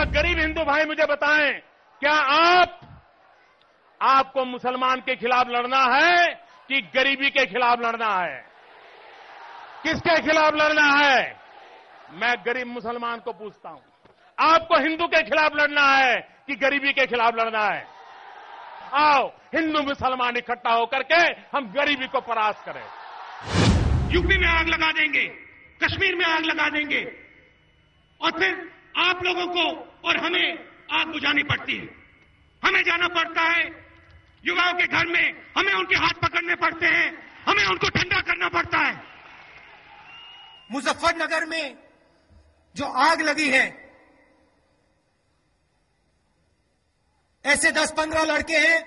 गरीब हिंदू भाई मुझे बताएं, क्या आपको मुसलमान के खिलाफ लड़ना है कि गरीबी के खिलाफ लड़ना है? किसके खिलाफ लड़ना है? मैं गरीब मुसलमान को पूछता हूं, आपको हिंदू के खिलाफ लड़ना है कि गरीबी के खिलाफ लड़ना है? आओ हिंदू मुसलमान इकट्ठा होकर के हम गरीबी को परास्त करें। यूपी में आग लगा देंगे, कश्मीर में आग लगा देंगे और फिर आप लोगों को और हमें आग बुझानी पड़ती है। हमें जाना पड़ता है युवाओं के घर में, हमें उनके हाथ पकड़ने पड़ते हैं, हमें उनको ठंडा करना पड़ता है। मुजफ्फरनगर में जो आग लगी है, ऐसे 10-15 लड़के हैं,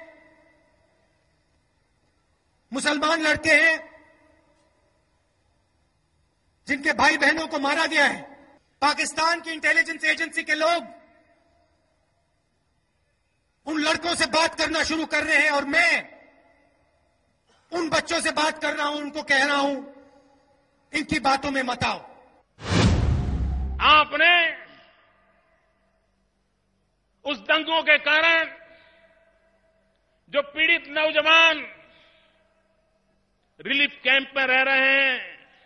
मुसलमान लड़के हैं, जिनके भाई बहनों को मारा गया है। पाकिस्तान की इंटेलिजेंस एजेंसी के लोग उन लड़कों से बात करना शुरू कर रहे हैं और मैं उन बच्चों से बात कर रहा हूं, उनको कह रहा हूं, इनकी बातों में मत आओ। आपने उस दंगों के कारण जो पीड़ित नौजवान रिलीफ कैंप में रह रहे हैं,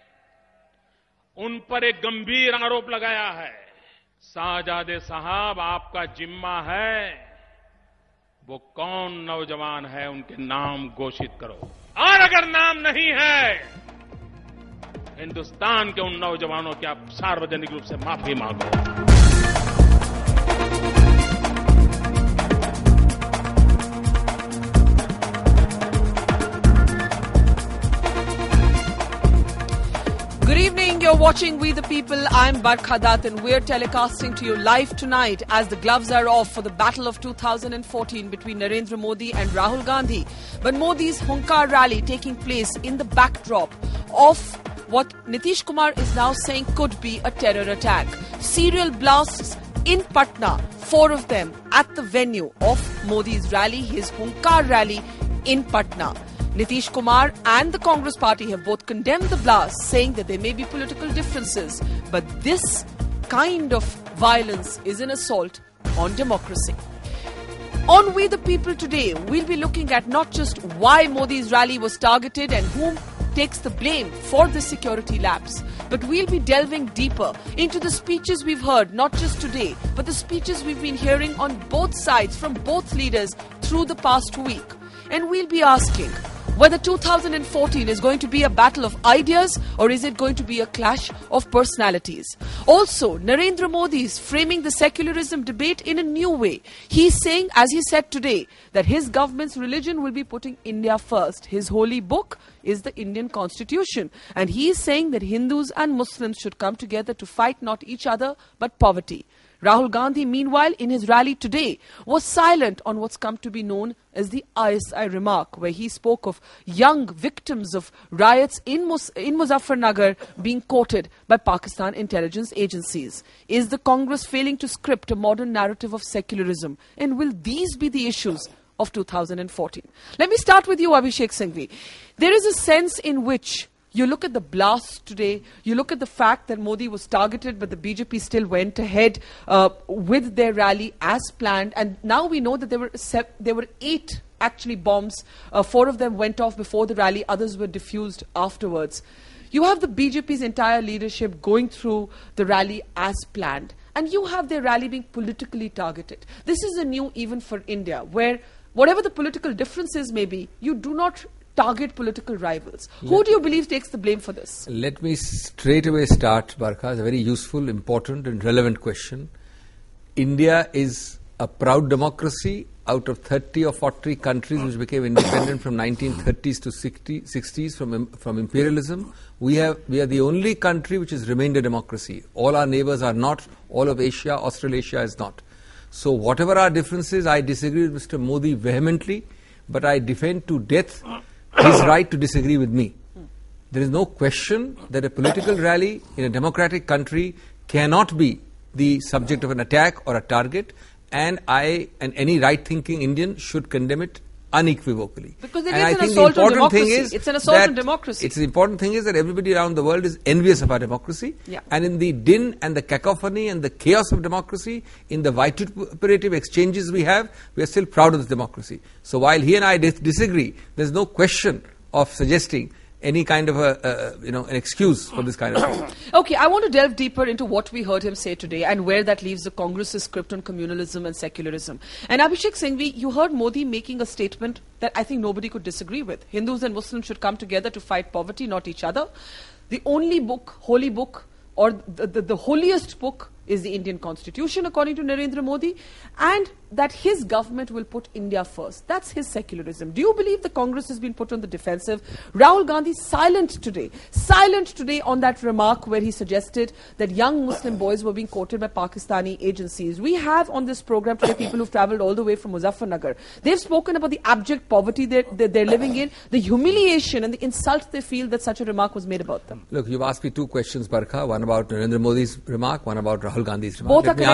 उन पर एक गंभीर आरोप लगाया है। शाहजादे साहब, आपका जिम्मा है, वो कौन नौजवान है उनके नाम घोषित करो, और अगर नाम नहीं है, हिंदुस्तान के उन नौजवानों की आप सार्वजनिक रूप से माफी मांगो। Good evening, you're watching We the People. I'm Barkha Dutt and we're telecasting to you live tonight as the gloves are off for the battle of 2014 between Narendra Modi and Rahul Gandhi. But Modi's Hunkar rally taking place in the backdrop of what Nitish Kumar is now saying could be a terror attack. Serial blasts in Patna, 4 of them at the venue of Modi's rally, his Hunkar rally in Patna. Nitish Kumar and the Congress party have both condemned the blasts, saying that there may be political differences, but this kind of violence is an assault on democracy. On We the People today, we'll be looking at not just why Modi's rally was targeted and whom takes the blame for the security lapse, but we'll be delving deeper into the speeches we've heard, not just today, but the speeches we've been hearing on both sides from both leaders through the past week. And we'll be asking whether 2014 is going to be a battle of ideas or is it going to be a clash of personalities. Also, Narendra Modi is framing the secularism debate in a new way. He's saying, as he said today, that his government's religion will be putting India first. His holy book is the Indian Constitution. And he is saying that Hindus and Muslims should come together to fight not each other but poverty. Rahul Gandhi, meanwhile, in his rally today, was silent on what's come to be known as the ISI remark, where he spoke of young victims of riots in Muzaffarnagar being quoted by Pakistan intelligence agencies. Is the Congress failing to script a modern narrative of secularism? And will these be the issues of 2014? Let me start with you, Abhishek Singhvi. There is a sense in which you look at the blast today, you look at the fact that Modi was targeted, but the BJP still went ahead with their rally as planned. And now we know that there were 8 actually bombs. 4 of them went off before the rally, others were diffused afterwards. You have the BJP's entire leadership going through the rally as planned. And you have their rally being politically targeted. This is a new even for India, where whatever the political differences may be, you do not target political rivals. Who do you believe takes the blame for this? Let me straight away start, Barkha. It's a very useful, important and relevant question. India is a proud democracy out of 30 or 40 countries which became independent from 1930s to 60s from imperialism. We are the only country which has remained a democracy. All our neighbors are not. All of Asia, Australasia is not. So whatever our differences, I disagree with Mr. Modi vehemently, but I defend to death his right to disagree with me. There is no question that a political rally in a democratic country cannot be the subject of an attack or a target, and I and any right-thinking Indian should condemn it unequivocally. Because and I think the important thing is it's an assault on democracy. It's the important thing is that everybody around the world is envious of our democracy. Yeah. And in the din and the cacophony and the chaos of democracy, in the vituperative exchanges we are still proud of this democracy. So while he and I disagree, there's no question of suggesting any kind of an excuse for this kind of thing. Okay, I want to delve deeper into what we heard him say today and where that leaves the Congress's script on communalism and secularism. And Abhishek Singhvi, you heard Modi making a statement that I think nobody could disagree with. Hindus and Muslims should come together to fight poverty, not each other. The only book, holy book, or the holiest book is the Indian Constitution, according to Narendra Modi, and that his government will put India first. That's his secularism. Do you believe the Congress has been put on the defensive? Rahul Gandhi silent today on that remark where he suggested that young Muslim boys were being courted by Pakistani agencies. We have on this program today people who've travelled all the way from Muzaffarnagar. They've spoken about the abject poverty they're living in, the humiliation and the insult they feel that such a remark was made about them. Look, you've asked me two questions, Barkha. One about Narendra Modi's remark, one about Rahul Gandhi's remark. Both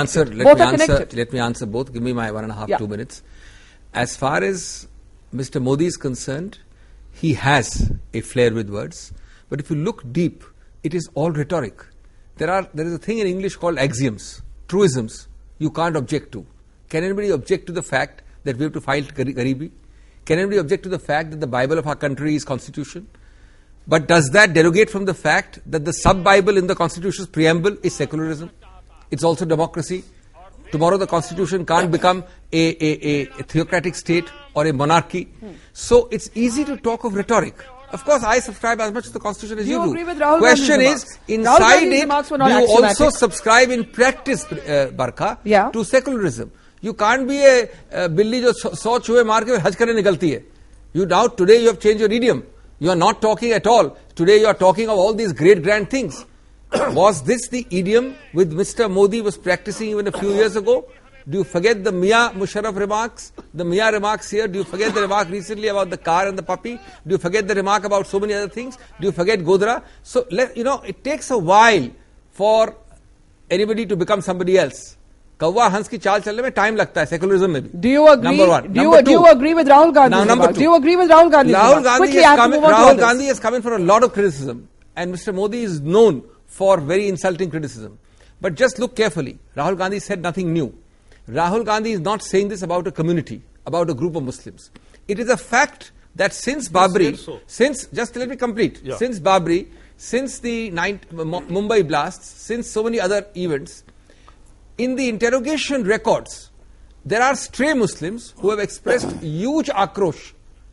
Let me answer both. Give me my 1.5, 2 minutes. As far as Mr. Modi is concerned, he has a flair with words. But if you look deep, it is all rhetoric. There is a thing in English called axioms, truisms, you can't object to. Can anybody object to the fact that we have to fight Garibi? Can anybody object to the fact that the Bible of our country is Constitution? But does that derogate from the fact that the sub-Bible in the Constitution's preamble is secularism? It's also democracy. Tomorrow the Constitution can't become a theocratic state or a monarchy. So it's easy to talk of rhetoric. Of course, I subscribe as much to the Constitution as you do. Do you agree with Rahul Question Gandhi's is, remarks? inside it, do you also subscribe in practice, Barkha, to secularism. You can't be a billi jo 100 chuhe maar ke haj karne nikalti hai. Today you have changed your idiom. You are not talking at all. Today you are talking of all these great grand things. Was this the idiom which Mr. Modi was practicing even a few years ago? Do you forget the Mia Musharraf remarks? The Mia remarks here. Do you forget the remark recently about the car and the puppy? Do you forget the remark about so many other things? Do you forget Godra? So, it takes a while for anybody to become somebody else. Kawwa Hans ki chaal chalne mein time lagta hai, secularism mein bhi. Do you agree? Number one. Do you agree with Rahul Gandhi? Now, number two. Do you agree with Rahul Gandhi? Rahul Gandhi has come in for a lot of criticism, and Mr. Modi is known for very insulting criticism. But just look carefully. Rahul Gandhi said nothing new. Rahul Gandhi is not saying this about a community, about a group of Muslims. It is a fact that since Babri, just let me complete. Yeah. Since Babri, since the Mumbai blasts, since so many other events, in the interrogation records, there are stray Muslims who have expressed huge akrosh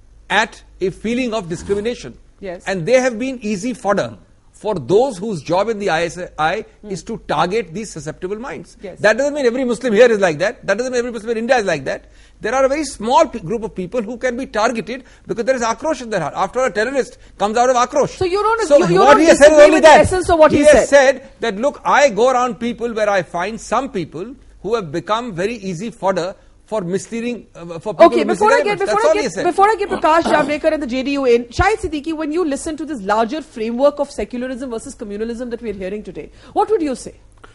at a feeling of discrimination. Yes. And they have been easy fodder for those whose job in the ISI is to target these susceptible minds. Yes. That doesn't mean every Muslim here is like that. That doesn't mean every Muslim in India is like that. There are a very small group of people who can be targeted because there is akrosh in their heart. After all, a terrorist comes out of akrosh. So you don't disagree with the essence of what he said. He has said that, look, I go around people where I find some people who have become very easy fodder for misleading, for people. Okay, before I get Prakash Javadekar and the JDU in, Shahid Siddiqui, when you listen to this larger framework of secularism versus communalism that we are hearing today, what would you say?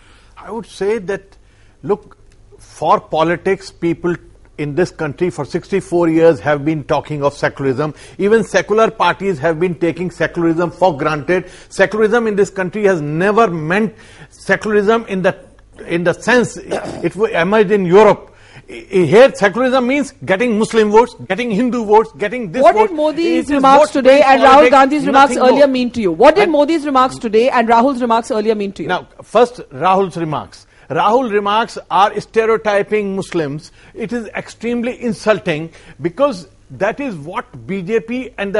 I would say that, look, for politics, people in this country for 64 years have been talking of secularism. Even secular parties have been taking secularism for granted. Secularism in this country has never meant secularism in the sense it emerged in Europe. Here, secularism means getting Muslim votes, getting Hindu votes, getting this vote. What did Modi's remarks today and Rahul Gandhi's remarks earlier mean to you? What did Modi's remarks today and Rahul's remarks earlier mean to you? Now, first, Rahul's remarks. Rahul's remarks are stereotyping Muslims. It is extremely insulting because that is what BJP and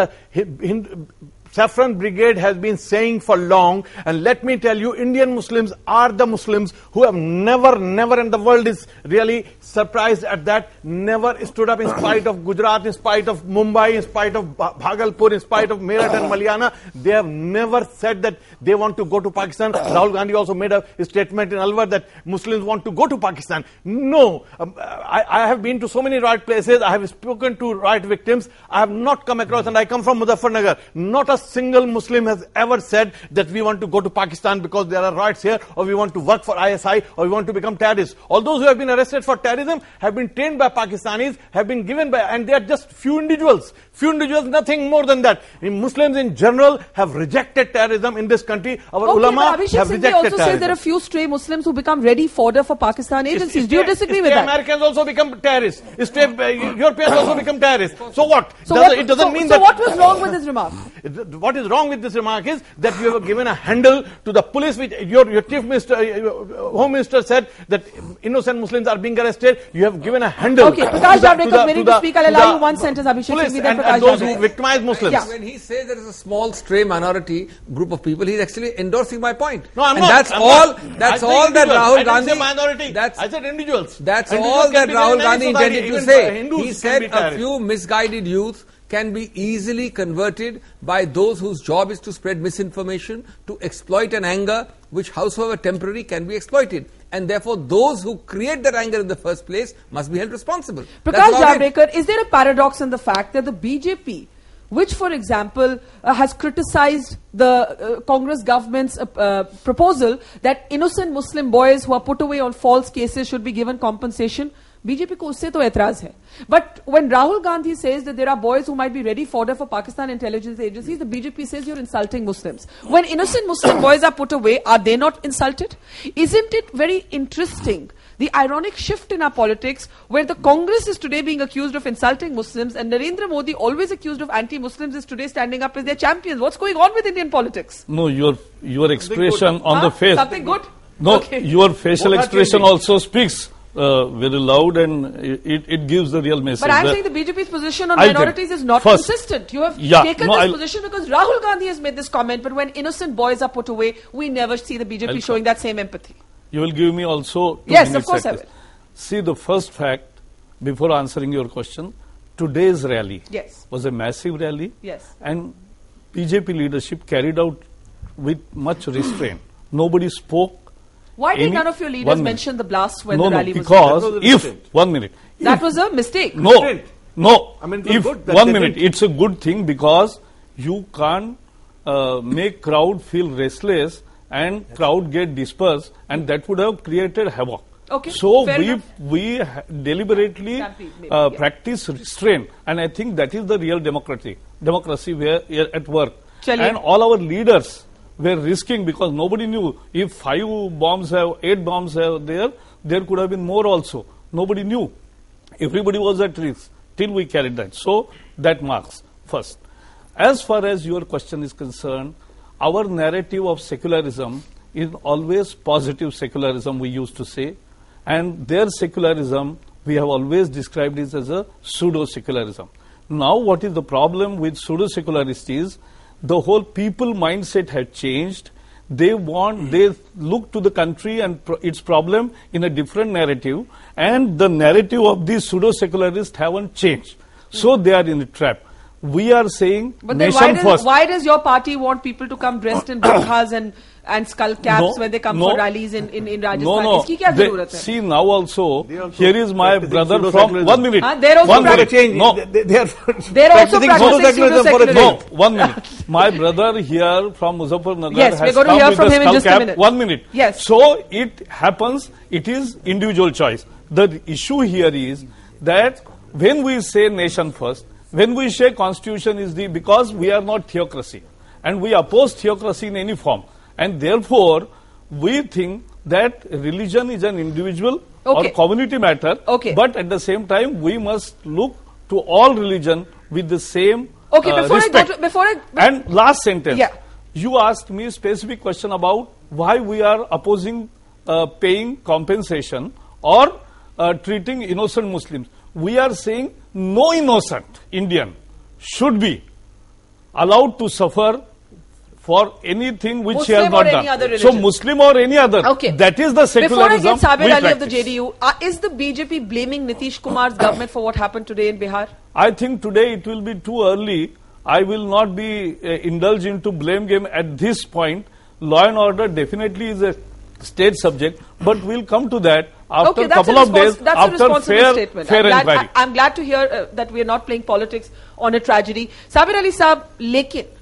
the Saffron Brigade has been saying for long, and let me tell you, Indian Muslims are the Muslims who have never, and the world is really surprised at that, never stood up in spite of Gujarat, in spite of Mumbai, in spite of Bhagalpur, in spite of Meerut and Malyana. They have never said that they want to go to Pakistan. Rahul Gandhi also made a statement in Alwar that Muslims want to go to Pakistan. No, I have been to so many riot places, I have spoken to riot victims, I have not come across, and I come from Muzaffarnagar, not a single Muslim has ever said that we want to go to Pakistan because there are riots here, or we want to work for ISI, or we want to become terrorists. All those who have been arrested for terrorism have been trained by Pakistanis, have been given by, and they are just few individuals, nothing more than that. Muslims in general have rejected terrorism in this country. Our ulama have rejected also terrorism. Say there are few stray Muslims who become ready fodder for Pakistan agencies. Do you disagree with that? Americans also become terrorists. Europeans also become terrorists. So what? It doesn't mean that. So what was wrong with this remark? What is wrong with this remark is that you have given a handle to the police, which your chief minister, home minister said that innocent Muslims are being arrested. You have given a handle. Okay, Prakash Javadekar, waiting to speak. I'll allow you one sentence, Abhishek. Police and those who victimize Muslims. Yeah. When he says there is a small stray minority group of people, he's actually endorsing my point. No, I'm and not. That's all that Rahul Gandhi. I minority. I said individuals. That's individuals all that Rahul Gandhi intended to say. He said a few misguided youth can be easily converted by those whose job is to spread misinformation, to exploit an anger which, howsoever temporary, can be exploited. And therefore, those who create that anger in the first place must be held responsible. Prakash Javadekar, is there a paradox in the fact that the BJP, which, for example, has criticized the Congress government's proposal that innocent Muslim boys who are put away on false cases should be given compensation, BJP को उससे तो ऐतराज है. But when Rahul Gandhi says that there are boys who might be ready fodder for Pakistan intelligence agencies, the BJP says you're insulting Muslims. When innocent Muslim boys are put away, are they not insulted? Isn't it very interesting, the ironic shift in our politics, where the Congress is today being accused of insulting Muslims and Narendra Modi, always accused of anti-Muslims, is today standing up as their champions? What's going on with Indian politics? No, your expression on the face. Something good? No, okay. Your facial expression also speaks very loud, and it gives the real message. But I'm saying the BJP's position on minorities is not consistent. You have taken this position because Rahul Gandhi has made this comment, but when innocent boys are put away, we never see the BJP showing that same empathy. You will give me also 2 yes, minutes. Of course I will. See, the first fact, before answering your question, today's rally was a massive rally. Yes. And BJP leadership carried out with much restraint. Nobody spoke. Why did none of your leaders mention the blast when the rally was because if, 1 minute. That was a mistake. No. I mean, if, 1 minute, it's a good thing because you can't make crowd feel restless and crowd get dispersed, and that would have created havoc. Okay, so we deliberately practice restraint, and I think that is the real democracy where at work. And all our leaders were risking because nobody knew if 8 bombs have there could have been more also. Nobody knew. Everybody was at risk till we carried that. So that marks first. As far as your question is concerned, our narrative of secularism is always positive secularism, we used to say, and their secularism we have always described it as a pseudo-secularism. Now what is the problem with pseudo-secularists is the whole people mindset had changed. They look to the country and its problem in a different narrative, and the narrative of these pseudo-secularists haven't changed. So they are in a trap. We are saying but then why does your party want people to come dressed in burqas and skull caps when they come for rallies in Rajasthan? Iski kya zarurat hai? See, now also here is my brother from 1 minute. They're also practicing they're also practicing secularism. No, 1 minute. My brother here from Muzaffarnagar has come with a skull cap. 1 minute. Yes. So it happens. It is individual choice. The issue here is that when we say nation first, when we say constitution is because we are not theocracy and we oppose theocracy in any form, and therefore we think that religion is an individual or community matter, but at the same time we must look to all religion with the same respect. And last sentence, you asked me a specific question about why we are opposing paying compensation or treating innocent Muslims. We are saying no innocent Indian should be allowed to suffer for anything which he has not done. So Muslim or any other. That is the secularism. Before I get Sabir Ali of the JDU, is the BJP blaming Nitish Kumar's government for what happened today in Bihar? I think today it will be too early. I will not be indulged into blame game at this point. Law and order definitely is a state subject, but we'll come to that after a couple of days, after fair inquiry. I'm glad to hear that we are not playing politics on a tragedy. Sabir Ali Saab, lekin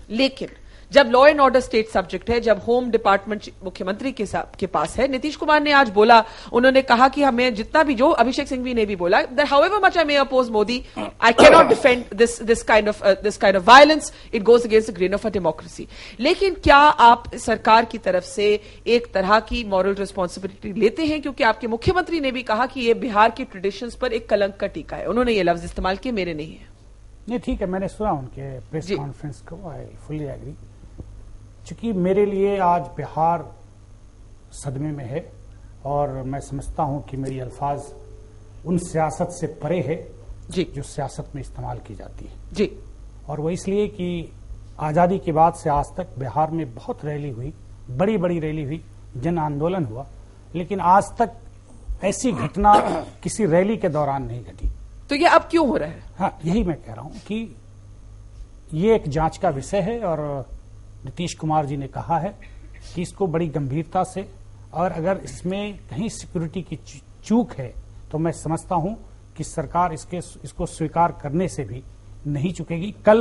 लेकिन जब law and order state subject है, जब home department मुख्यमंत्री के पास है, नीतीश कुमार ने आज बोला, उन्होंने कहा कि हमें जितना भी, जो अभिषेक सिंघवी ने भी बोला, that however much I may oppose Modi, I can not defend this kind of violence, it goes against the grain of a democracy. लेकिन क्या आप सरकार की तरफ से एक तरह की मॉरल रिस्पॉन्सिबिलिटी लेते हैं, क्योंकि आपके मुख्यमंत्री ने भी कहा कि ये बिहार की ट्रेडिशंस पर एक कलंक का टीका है, उन्होंने ये लफ्ज इस्तेमाल किए, मेरे नहीं है। नहीं, ठीक है, मैंने सुना उनके प्रेस कॉन्फ्रेंस को, आई फुली एग्री। चूंकि मेरे लिए आज बिहार सदमे में है और मैं समझता हूं कि मेरी अल्फाज उन सियासत से परे है जी, जो सियासत में इस्तेमाल की जाती है जी। और वो इसलिए कि आजादी के बाद से आज तक बिहार में बहुत रैली हुई, बड़ी बड़ी रैली हुई, जन आंदोलन हुआ, लेकिन आज तक ऐसी घटना किसी रैली के दौरान नहीं घटी। तो ये अब क्यों हो रहा है? हाँ, यही मैं कह रहा हूं कि ये एक जांच का विषय है और नीतीश कुमार जी ने कहा है कि इसको बड़ी गंभीरता से, और अगर इसमें कहीं सिक्योरिटी की चूक है तो मैं समझता हूं कि सरकार इसको स्वीकार करने से भी नहीं चुकेगी। कल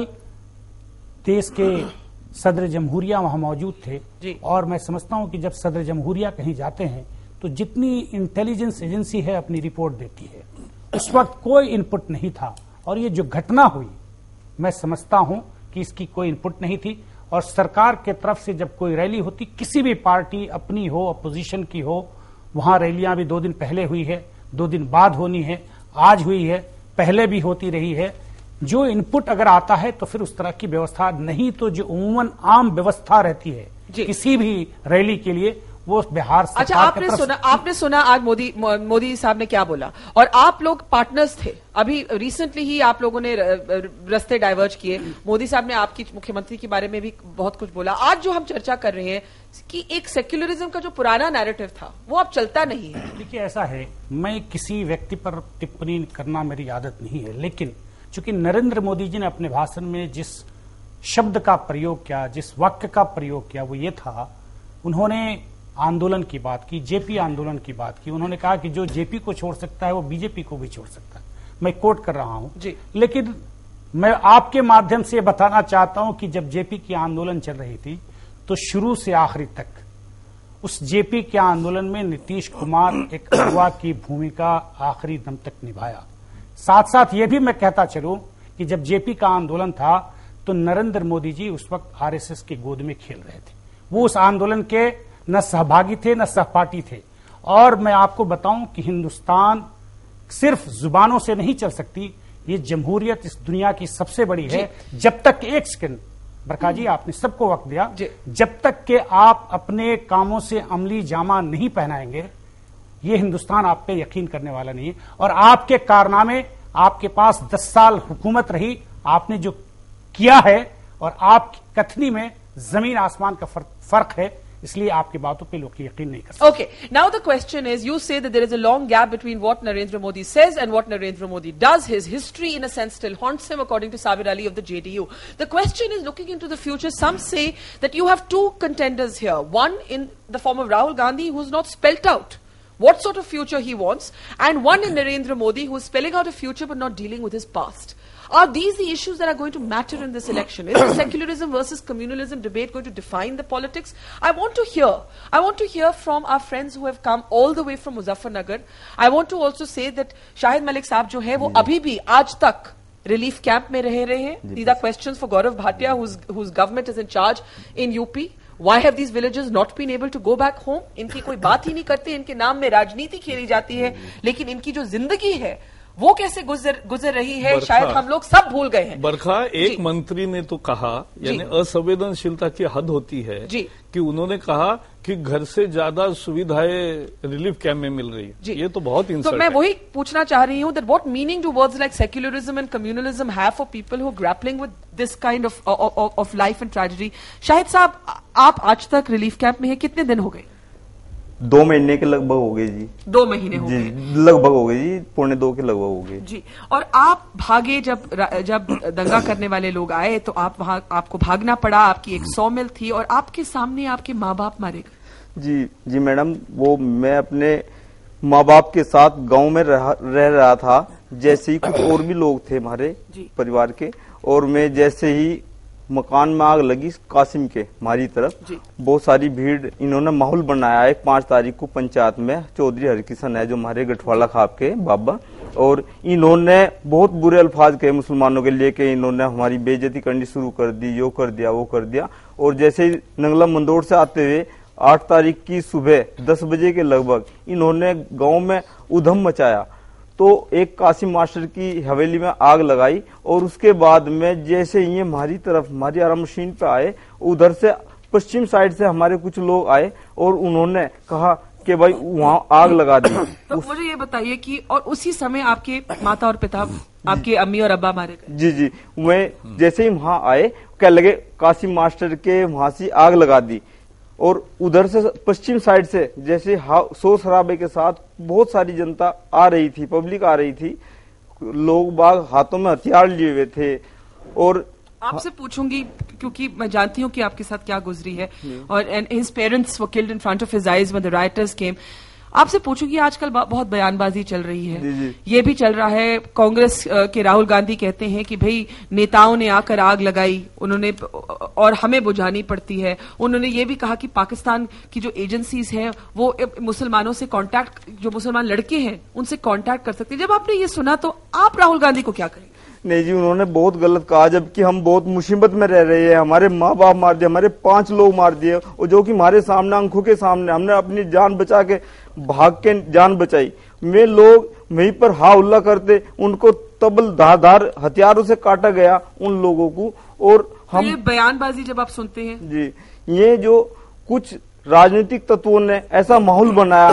देश के सदर जमहूरिया वहां मौजूद थे और मैं समझता हूं कि जब सदर जमहूरिया कहीं जाते हैं तो जितनी इंटेलिजेंस एजेंसी है अपनी रिपोर्ट देती है, उस वक्त कोई इनपुट नहीं था और ये जो घटना हुई मैं समझता हूं कि इसकी कोई इनपुट नहीं थी। और सरकार के तरफ से जब कोई रैली होती, किसी भी पार्टी अपनी हो, अपोजिशन की हो, वहां रैलियां भी 2 दिन पहले हुई है, 2 दिन बाद होनी है, आज हुई है, पहले भी होती रही है। जो इनपुट अगर आता है तो फिर उस तरह की व्यवस्था, नहीं तो जो उमूमन आम व्यवस्था रहती है किसी भी रैली के लिए, वो बिहार सरकार। अच्छा, आपने सुना आज मोदी साहब ने क्या बोला, और आप लोग पार्टनर्स थे। अभी रिसेंटली ही आप लोगों ने रास्ते डाइवर्ज किए, मोदी साहब ने आपकी मुख्यमंत्री के बारे में भी बहुत कुछ बोला। आज जो हम चर्चा कर रहे हैं कि एक सेक्युलरिज्म का जो पुराना नैरेटिव था वो अब चलता नहीं है। देखिए, ऐसा है, मैं किसी व्यक्ति पर टिप्पणी करना मेरी आदत नहीं है, लेकिन चूंकि नरेंद्र मोदी जी ने अपने भाषण में जिस शब्द का प्रयोग किया, जिस वाक्य का प्रयोग किया, वो ये था, उन्होंने आंदोलन की बात की, जेपी आंदोलन की बात की। उन्होंने कहा कि जो जेपी को छोड़ सकता है वो बीजेपी को भी छोड़ सकता है। मैं कोट कर रहा हूं जी, लेकिन मैं आपके माध्यम से बताना चाहता हूं कि जब जेपी की आंदोलन चल रही थी तो शुरू से आखिरी तक उस जेपी के आंदोलन में नीतीश कुमार एक अगवा की भूमिका आखिरी दम तक निभाया। साथ साथ ये भी मैं कहता चलूं कि जब जेपी का आंदोलन था तो नरेंद्र मोदी जी उस वक्त आरएसएस की गोद में खेल रहे थे। वो उस आंदोलन के न सहभागी थे न सहपाठी थे। और मैं आपको बताऊं कि हिंदुस्तान सिर्फ जुबानों से नहीं चल सकती, ये जमहूरियत इस दुनिया की सबसे बड़ी है। जब तक, एक सेकंड बरखा जी, आपने सबको वक्त दिया, जब तक कि आप अपने कामों से अमली जामा नहीं पहनाएंगे, ये हिंदुस्तान आप पे यकीन करने वाला नहीं है। और आपके कारनामे, आपके पास 10 साल हुकूमत रही, आपने जो किया है और आपकी कथनी में जमीन आसमान का फर्क है, इसलिए आपकी बातों पे लोग यकीन नहीं कर सकते। Okay, now the question is, you say that there is a long gap between what Narendra Modi says and what Narendra Modi does. His history, in a sense, still haunts him, according to Sabir Ali of the JDU. The question is, looking into the future, some say that you have 2 contenders here. One in the form of Rahul Gandhi, who's not spelt out what sort of future he wants, and one in Narendra Modi, who's spelling out a future but not dealing with his past. Are these the issues that are going to matter in this election? Is the secularism versus communalism debate going to define the politics? I want to hear from our friends who have come all the way from Muzaffarnagar. I want to also say that Shahid Malik साहब जो है वो अभी भी आज तक relief camp में रह रहे हैं. These are questions for Gaurav Bhatia, whose government is in charge in UP. Why have these villagers not been able to go back home? इनकी कोई बात ही नहीं करते, इनके नाम में राजनीति खेली जाती है, लेकिन इनकी जो जिंदगी है वो कैसे गुजर रही है, शायद हम लोग सब भूल गए हैं। बरखा, एक मंत्री ने तो कहा, यानी असंवेदनशीलता की हद होती है कि उन्होंने कहा कि घर से ज्यादा सुविधाएं रिलीफ कैंप में मिल रही है। ये तो बहुत इंसल्ट है। तो मैं वही पूछना चाह रही हूँ, that what meaning do words like secularism and communalism have for people who are grappling with this kind of life and tragedy. Shahid साहब, आप आज तक रिलीफ कैंप में हैं, कितने दिन हो गए? 2 महीने के लगभग हो गए जी। 2 महीने हो गए लगभग हो गए जी, 1.25 के लगभग हो गए जी। और आप भागे, जब दंगा करने वाले लोग आए तो आप वहां, आपको भागना पड़ा, आपकी एक सॉमिल थी और आपके सामने आपके माँ बाप मारे गए। जी मैडम, वो मैं अपने माँ बाप के साथ गांव में रह रहा था। जैसे ही कुछ और भी लोग थे हमारे परिवार के, और मैं जैसे ही मकान में आग लगी कासिम के हमारी तरफ, बहुत सारी भीड़, इन्होंने माहौल बनाया है। 5 तारीख को पंचायत में चौधरी हरकिशन है जो हमारे गठवाला खाप के बाबा, और इन्होंने बहुत बुरे अल्फाज कहे मुसलमानों के लिए कि इन्होंने हमारी बेइज्जती करनी शुरू कर दी, यो कर दिया वो कर दिया। और जैसे ही नंगला मंदोड़ से आते हुए 8 तारीख की सुबह 10 बजे के लगभग इन्होंने गांव में उधम मचाया, तो एक कासिम मास्टर की हवेली में आग लगाई। और उसके बाद में जैसे ये हमारी तरफ हमारी आराम मशीन पे आए, उधर से पश्चिम साइड से हमारे कुछ लोग आए और उन्होंने कहा कि भाई वहाँ आग लगा दी। तो मुझे ये बताइए कि और उसी समय आपके माता और पिता, आपके अम्मी और अब्बा मारे गए? जी जी, मैं जैसे ही वहाँ आए क्या लगे कासिम मास्टर के वहां से आग लगा दी। और उधर से पश्चिम साइड से जैसे शोर शराबे के साथ बहुत सारी जनता आ रही थी, पब्लिक आ रही थी, लोग बाग हाथों में हथियार लिए हुए थे। और आपसे पूछूंगी क्योंकि मैं जानती हूँ कि आपके साथ क्या गुजरी है, और his parents were killed in front of his eyes when the writers came. आपसे पूछूंगी, आजकल बहुत बयानबाजी चल रही है, जी। ये भी चल रहा है, कांग्रेस के राहुल गांधी कहते हैं कि भाई नेताओं ने आकर आग लगाई उन्होंने और हमें बुझानी पड़ती है। उन्होंने ये भी कहा कि पाकिस्तान की जो एजेंसीज हैं वो मुसलमानों से कांटेक्ट, जो मुसलमान लड़के हैं उनसे कांटेक्ट कर सकते हैं। जब आपने ये सुना तो आप राहुल गांधी को क्या करेंगे? नहीं जी, उन्होंने बहुत गलत कहा, जबकि हम बहुत मुसीबत में रह रहे हैं। हमारे माँ बाप मार दिए, हमारे 5 लोग मार दिए, और जो कि हमारे सामने आंखों के सामने हमने अपनी जान बचा के भाग के जान बचाई। वे लोग वहीं पर हा उल्ला करते, उनको तबल धार हथियारों से काटा गया उन लोगों को। और हम ये बयानबाजी जब आप सुनते हैं जी, ये जो कुछ राजनीतिक तत्वों ने ऐसा माहौल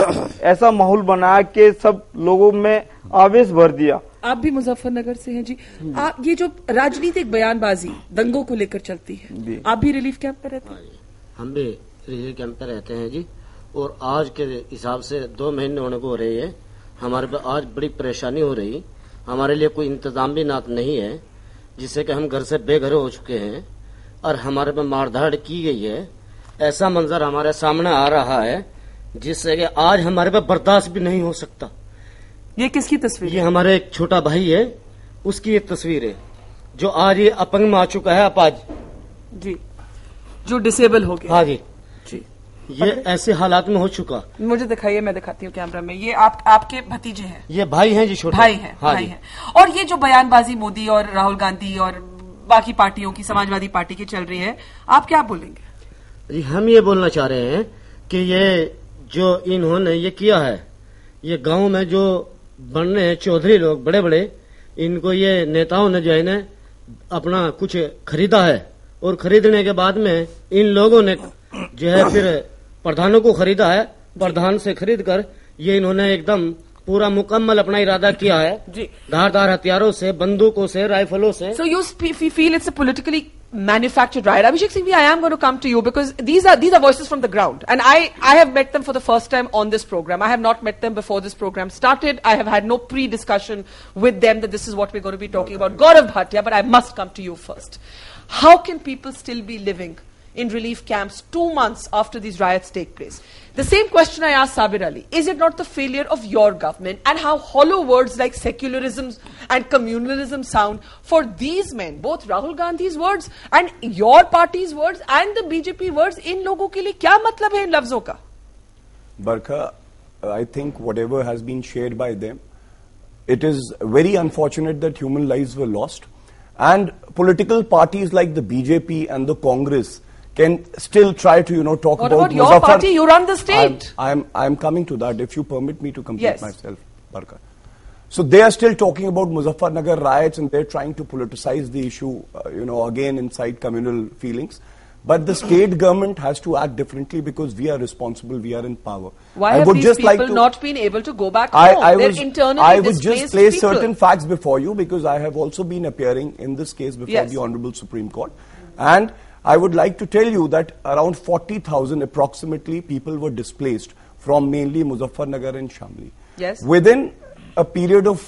बनाया कि सब लोगों में आवेश भर दिया। आप भी मुजफ्फरनगर से हैं जी, ये जो राजनीतिक बयानबाजी दंगों को लेकर चलती है, आप भी रिलीफ कैंप पे रहते हैं? हम भी रिलीफ कैंप पे रहते हैं जी, और आज के हिसाब से 2 महीने होने को हो रही है। हमारे पे आज बड़ी परेशानी हो रही, हमारे लिए कोई इंतजाम भी नहीं है, जिससे कि हम घर से बेघर हो चुके हैं और हमारे पे मारधाड़ की गई है। ऐसा मंजर हमारे सामने आ रहा है जिससे कि आज हमारे पे बर्दाश्त भी नहीं हो सकता। ये किसकी तस्वीर? ये हमारे एक छोटा भाई है, उसकी ये तस्वीर है, जो आज ये अपंग में आ चुका है, अपाज जी, जो डिसेबल हो गया। हाँ जी, ये ऐसे हालात में हो चुका। मुझे दिखाइए, मैं दिखाती हूँ कैमरा में। ये आपके भतीजे हैं? ये भाई हैं जी, छोटे भाई हैं। हाँ भाई हैं। और ये जो बयानबाजी मोदी और राहुल गांधी और बाकी पार्टियों की, समाजवादी पार्टी की चल रही है, आप क्या बोलेंगे? जी, हम ये बोलना चाह रहे हैं कि ये जो इन्होंने ये किया है, ये गांव में जो बन रहे हैं चौधरी लोग बड़े बड़े, इनको ये नेताओं ने जो है ना अपना कुछ खरीदा है, और खरीदने के बाद में इन लोगों ने जो है फिर प्रधानों को खरीदा है। प्रधान से खरीद कर ये इन्होंने एकदम पूरा मुकम्मल अपना इरादा किया है, धारदार हथियारों से, बंदूकों से, राइफलों से। So you feel it's a politically manufactured riot? Abhishek Singhvi, I am going to come to you because these are voices from the ground, and I have met them for the first time on this program. I have not met them before this program started. I have had no pre-discussion with them that this is what we're going to be talking about. Gaurav Bhatia, but I must come to you first. How can people still be living in relief camps 2 months after these riots take place? The same question I asked Sabir Ali. Is it not the failure of your government, and how hollow words like secularism and communalism sound for these men, both Rahul Gandhi's words and your party's words and the BJP words? In लोगों के लिए क्या मतलब है इन लफ्जों का? Barkha, I think whatever has been shared by them, it is very unfortunate that human lives were lost, and political parties like the BJP and the Congress can still try to, talk what about your party? You run the state. I'm coming to that, if you permit me to complete yes. myself, Barkha. So they are still talking about Muzaffarnagar riots, and they're trying to politicize the issue, again inside communal feelings. But the state government has to act differently because we are responsible, we are in power. Why have these people not been able to go back home? I would just place certain facts before you because I have also been appearing in this case before the Honorable Supreme Court. And I would like to tell you that around 40,000 approximately people were displaced from mainly Muzaffarnagar and Shamli. Yes. Within a period of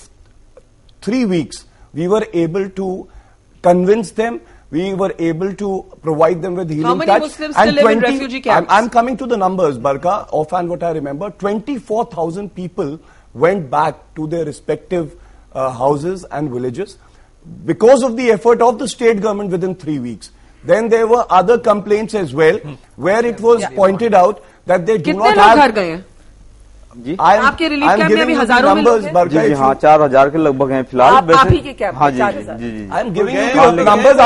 3 weeks, we were able to convince them, we were able to provide them with healing touch. How many Muslims still live in refugee camps? I'm coming to the numbers, Barkha, offhand what I remember. 24,000 people went back to their respective houses and villages because of the effort of the state government within 3 weeks. then there were other complaints as well, where it was pointed out that they do not have. आपके relief camp में अभी हजारों में लोग हैं? जी हाँ, 4000 के लगभग हैं फिलहाल। आप ही के कैंप? हाँ जी जी जी। I am giving you the numbers.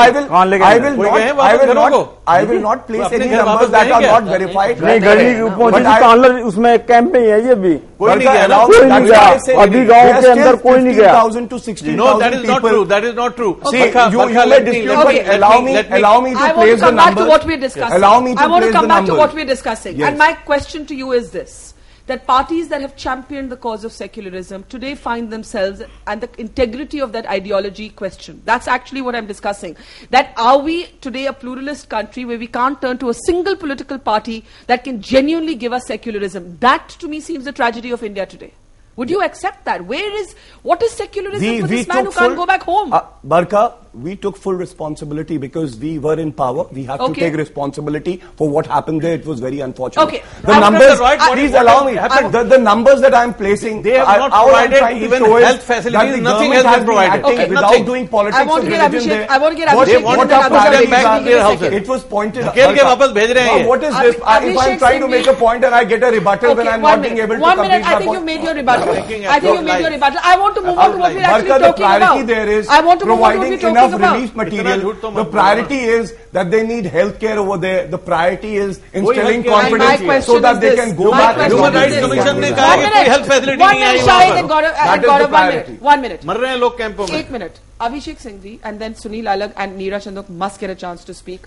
I will not place any numbers that are not verified. नहीं, गर्मी पहुंची उसमें कैंप में ही है ये भी। कोई नहीं गया, अभी गाँव के अंदर कोई नहीं गया। 15,000 to 16,000 No, that is not true. That is not true. See, you may dispute, but allow me to place the numbers. I want to come back to what we're discussing. Allow me to I want to place come the back to numbers. what we're discussing. Yes. And my question to you is this. That parties that have championed the cause of secularism today find themselves and the integrity of that ideology questioned. That's actually what I'm discussing. That are we today a pluralist country where we can't turn to a single political party that can genuinely give us secularism? That to me seems the tragedy of India today. Would you accept that? What is secularism for this man who can't go back home? Barkha, we took full responsibility because we were in power. We have to take responsibility for what happened there. It was very unfortunate. Okay. The numbers, please allow me. The numbers that I'm placing, they have not provided even health facilities. Nothing has been provided. Okay, without doing politics I want to get religion I want to get Abhishek. It was pointed out. What is this? If I'm trying to make a point and I get a rebuttal, then I'm not being able to complete my point. I think you made your rebuttal. I want to move on to what we're actually talking about. The priority there is providing enough relief material. The priority is that they need healthcare over there. The priority is instilling confidence so that they can go back. Human Rights Commission ने कहा कि health facility नहीं आई वहाँ पर. 1 minute. मर रहे हैं लोग कैंपों में. 8 minutes. Abhishek Singhvi and then Sunil Alagh and Neera Chandok must get a chance to speak.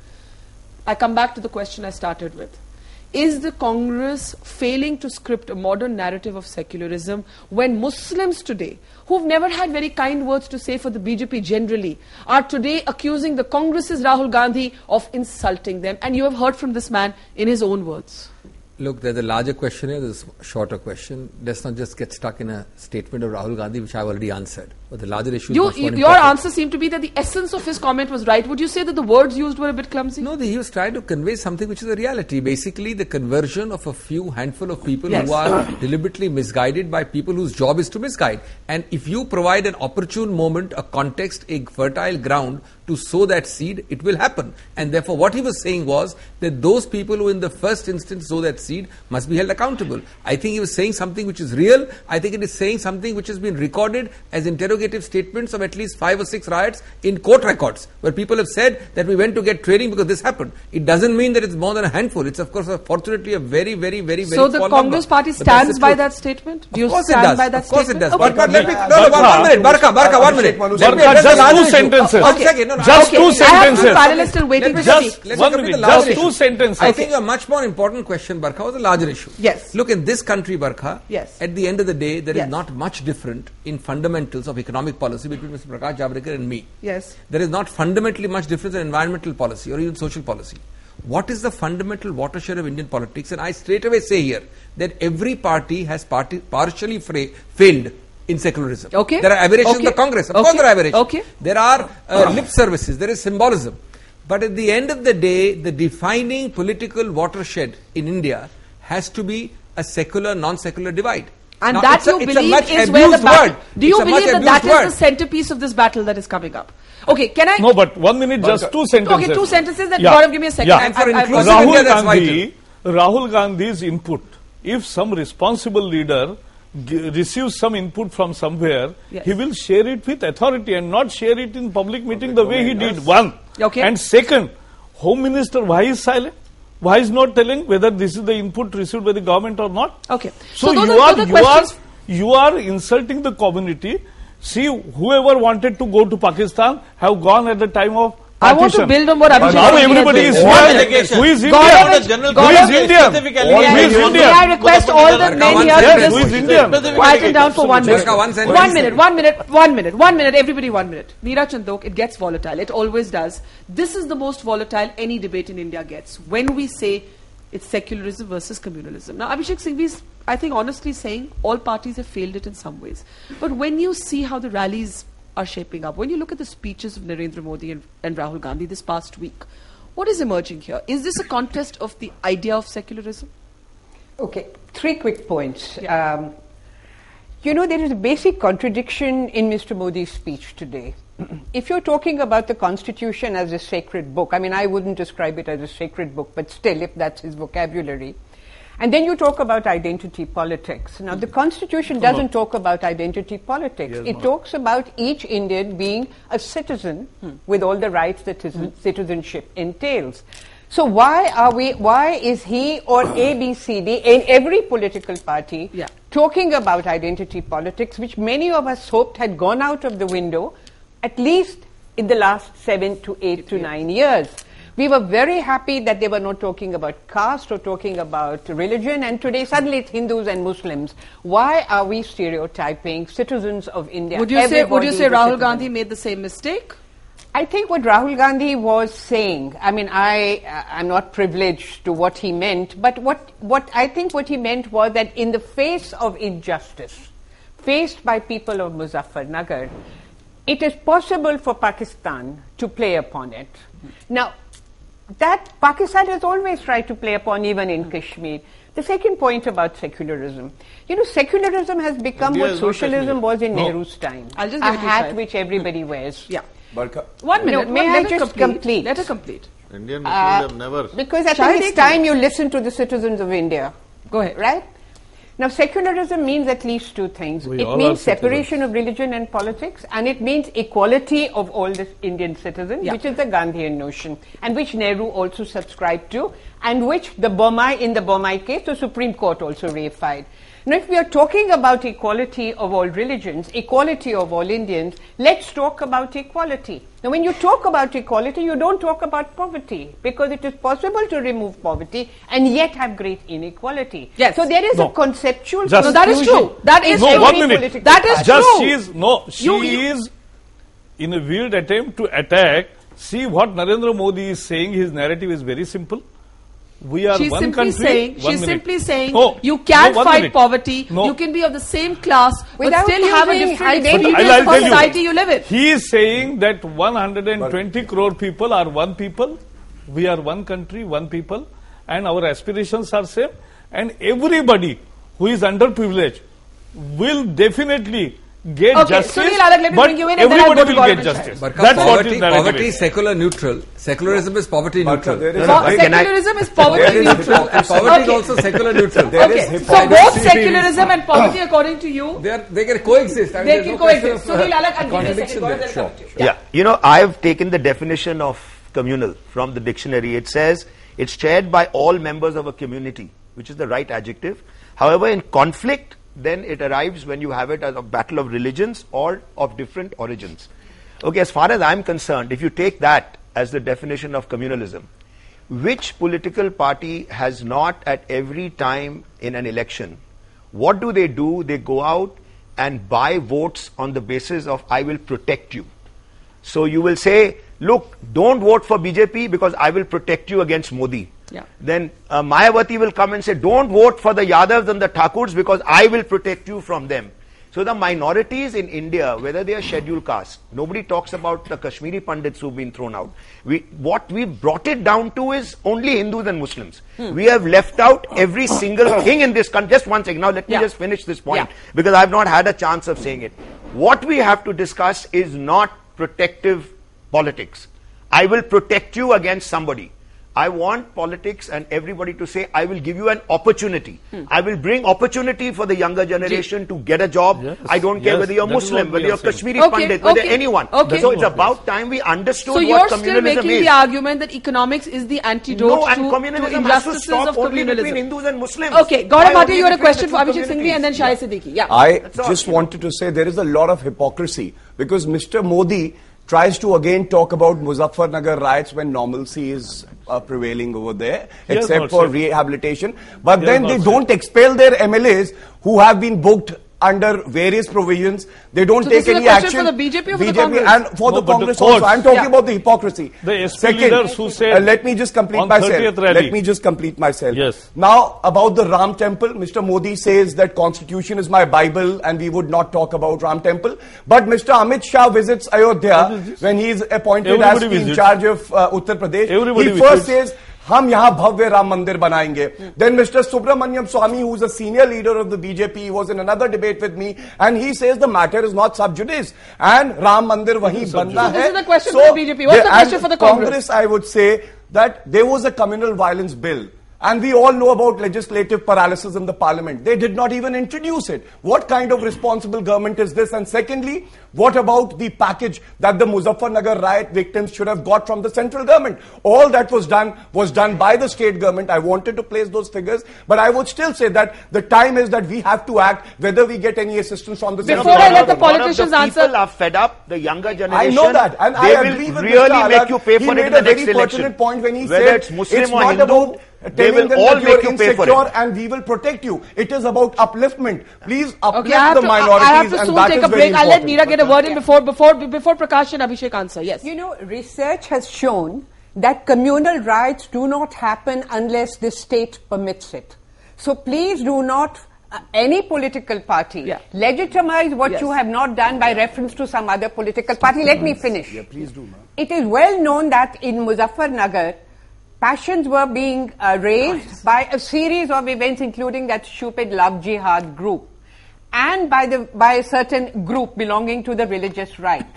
I come back to the question I started with. Is the Congress failing to script a modern narrative of secularism when Muslims today, who've never had very kind words to say for the BJP generally, are today accusing the Congress's Rahul Gandhi of insulting them? And you have heard from this man in his own words. Look, there's a larger question here, there's a shorter question. Let's not just get stuck in a statement of Rahul Gandhi, which I've already answered. But the larger issue is much more important. Your answer seemed to be that the essence of his comment was right. Would you say that the words used were a bit clumsy? No, he was trying to convey something which is a reality. Basically, the conversion of a few handful of people who are deliberately misguided by people whose job is to misguide. And if you provide an opportune moment, a context, a fertile ground to sow that seed, it will happen. And therefore, what he was saying was that those people who in the first instance sow that seed must be held accountable. I think he was saying something which is real. I think it is saying something which has been recorded as interrogative statements of at least 5 or 6 riots in court records, where people have said that we went to get training because this happened. It doesn't mean that it's more than a handful. It's of course, fortunately, a very, very, very, very small number. So the Congress party stands by that statement? Do you stand by that statement? Of course it does. Barkha, let me... No, 1 minute. Barkha, 1 minute. Barkha, just 2 sentences. Just 2 sentences. I have 2 panelists still waiting to speak. Just 2 sentences. I think a much more important question, Barkha, was a larger issue. Yes. Look, in this country, Barkha, yes, at the end of the day, there is not much different in fundamentals of economic policy between Mr. Prakash Javadekar and me. Yes. There is not fundamentally much difference in environmental policy or even social policy. What is the fundamental watershed of Indian politics? And I straight away say here that every party has partially failed in secularism. Okay. There are aberrations in the Congress. Of course there are aberrations. Okay. There are lip services. There is symbolism. But at the end of the day, the defining political watershed in India has to be a secular, non-secular divide. And now, that you believe is where the battle... Do you believe that is the centerpiece of this battle that is coming up? Okay, can I... No, but 1 minute, just 2 sentences. Okay, 2 sentences. Then Gaurav, give me a second. Yeah. Rahul Gandhi's input. If some responsible leader receives some input from somewhere, he will share it with authority and not share it in public meeting the way he did. 1. Okay. And second, Home Minister, why is silent? Why is not telling whether this is the input received by the government or not? Okay. So you are insulting the community. See, whoever wanted to go to Pakistan have gone at the time of partition. I want to build on what Abhishek now everybody is here. Who is Indian? Who is Indian? May I request all the men here who is Indian? Quieten down for 1 minute. 1 minute, everybody 1 minute. Neera Chandok, it gets volatile. It always does. This is the most volatile any debate in India gets. When we say it's secularism versus communalism. Now, Abhishek Singhvi is, I think, honestly saying all parties have failed it in some ways. But when you see how the rallies are shaping up, when you look at the speeches of Narendra Modi and Rahul Gandhi this past week, what is emerging here? Is this a contest of the idea of secularism? Okay, 3 quick points. Yeah. You know, there is a basic contradiction in Mr. Modi's speech today. If you're talking about the Constitution as a sacred book, I mean, I wouldn't describe it as a sacred book, but still, if that's his vocabulary. And then you talk about identity politics. Now, the Constitution doesn't talk about identity politics. It talks about each Indian being a citizen with all the rights that citizenship entails. So why is he or ABCD in every political party talking about identity politics, which many of us hoped had gone out of the window, at least in the last 7 to 8 to 9 years? We were very happy that they were not talking about caste or talking about religion, and today suddenly it's Hindus and Muslims. Why are we stereotyping citizens of India? Would you say Rahul Gandhi made the same mistake? I think what Rahul Gandhi was saying, I mean, I'm not privileged to what he meant, but what I think what he meant was that in the face of injustice faced by people of Muzaffarnagar, it is possible for Pakistan to play upon it. Now, that Pakistan has always tried to play upon, even in Kashmir. The second point about secularism. You know, secularism has become India what socialism was in Nehru's time. I'll just a give it hat which everybody wears. Yeah. Barkha. 1 minute. May I just complete? Let her complete. Indian Muslims have never... Because I think it's time you listen to the citizens of India. Go ahead. Right? Now, secularism means at least two things. It means separation of religion and politics, and it means equality of all the Indian citizens, which is the Gandhian notion, and which Nehru also subscribed to, and which in the Bommai case, the Supreme Court also reified. Now, if we are talking about equality of all religions, equality of all Indians, let's talk about equality. Now, when you talk about equality, you don't talk about poverty, because it is possible to remove poverty and yet have great inequality. Yes. So there is a conceptual no, that is true. That is no, 1 minute. That is true. She is in a weird attempt to attack. See what Narendra Modi is saying. His narrative is very simple. We are one country. She's simply saying you can't fight poverty. You can be of the same class but still have a different experience of society you live in. He is saying that 120 crore people are one people. We are one country, one people, and our aspirations are same. And everybody who is underprivileged will definitely get justice. Sunil Alak, let me bring you in, and everybody will get justice. That's poverty is secular neutral. Secularism is poverty neutral. Secularism is poverty neutral. And poverty is also secular neutral. So both secularism and poverty, according to you, they can coexist. They can coexist. Sunil Alak, contradiction. Yeah, you know, I've taken the definition of communal from the dictionary. It says it's shared by all members of a community, which is the right adjective. However, in conflict, then it arrives when you have it as a battle of religions or of different origins. Okay, as far as I'm concerned, if you take that as the definition of communalism, which political party has not at every time in an election, what do? They go out and buy votes on the basis of I will protect you. So you will say, look, don't vote for BJP because I will protect you against Modi. Then Mayawati will come and say, don't vote for the Yadavs and the Thakurs because I will protect you from them. So the minorities in India, whether they are scheduled caste, nobody talks about the Kashmiri Pandits who've been thrown out. What we brought it down to is only Hindus and Muslims. We have left out every single thing in this country. Just one second. Now let me just finish this point because I've not had a chance of saying it. What we have to discuss is not protective politics. I will protect you against somebody. I want politics and everybody to say, I will give you an opportunity. I will bring opportunity for the younger generation to get a job. I don't care whether you're Muslim, whether you're Kashmiri Pandit, whether anyone. So it's about time we understood what communalism is. So you're still making the argument that economics is the antidote to communism has to stop only between Hindus and Muslims. Okay, Gaurav Bhatia, you had a question for Abhishek Singhvi and then Shahid Siddiqui. Yeah. I just wanted to say there is a lot of hypocrisy because Mr. Modi tries to again talk about Muzaffarnagar riots when normalcy is prevailing over there, except for rehabilitation. But then they don't expel their MLAs who have been booked under various provisions. They don't take any action. For the BJP or for the Congress? And for the Congress also. I'm talking about the hypocrisy. The SP leaders who said let me just complete myself. Let me just complete myself. Yes. Now, about the Ram Temple, Mr. Modi says that Constitution is my Bible and we would not talk about Ram Temple. But Mr. Amit Shah visits Ayodhya when he is appointed as in charge of Uttar Pradesh. He first says हम यहां भव्य राम मंदिर बनाएंगे. Then Mr. Subramaniam Swamy, who is a senior leader of the BJP, was in another debate with me, and he says the matter is not sub judice, and Ram Mandir wahi banna hai. This is the question for the BJP. What's the question for the Congress? I would say that there was a communal violence bill. And we all know about legislative paralysis in the parliament. They did not even introduce it. What kind of responsible government is this? And secondly, what about the package that the Muzaffarnagar riot victims should have got from the central government? All that was done by the state government. I wanted to place those figures, but I would still say that the time is that we have to act whether we get any assistance from the central government. Before I let the politicians answer. People are fed up, the younger generation. I know that, and I agree with really make you pay for it in the next election. He made a very pertinent point when he whether said it's Muslim it's or not Hindu, about they will all make you pay for it. And we will protect you. It is about upliftment. Please uplift the minorities. I have to soon take a break. I'll let Meera get a word in before Prakash and Abhishek answer. Yes. You know, research has shown that communal riots do not happen unless the state permits it. So please do not, any political party, legitimize what you have not done by reference to some other political party. Let me finish. Yeah, please do, ma'am. It is well known that in Muzaffarnagar, passions were being raised by a series of events, including that stupid love jihad group, and by a certain group belonging to the religious right.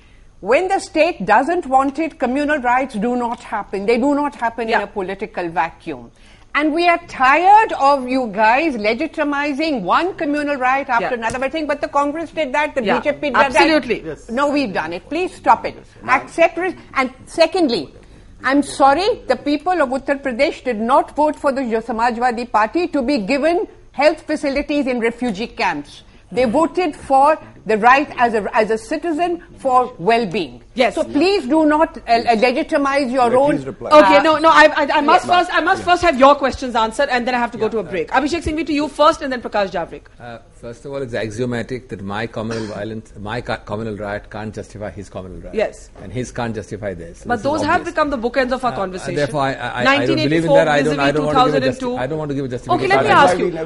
When the state doesn't want it, communal riots do not happen. They do not happen in a political vacuum. And we are tired of you guys legitimizing one communal riot after another. I think, but the Congress did that, the BJP did that. Absolutely. Yes. No, we've done it. Please stop it. Accept it. And secondly, I'm sorry, the people of Uttar Pradesh did not vote for the Samajwadi Party to be given health facilities in refugee camps. They voted for the right as a citizen for well-being. Yes. So please do not legitimize your own. Okay, no, I must first have your questions answered, and then I have to go to a break. Abhishek Singhvi, to you first, and then Prakash Javadekar. First of all, it's axiomatic that my communal riot can't justify his communal riot. Yes. And his can't justify theirs. But those have become the bookends of our conversation. Therefore, I don't believe in that. I don't want to give a justification. Okay, let me ask you.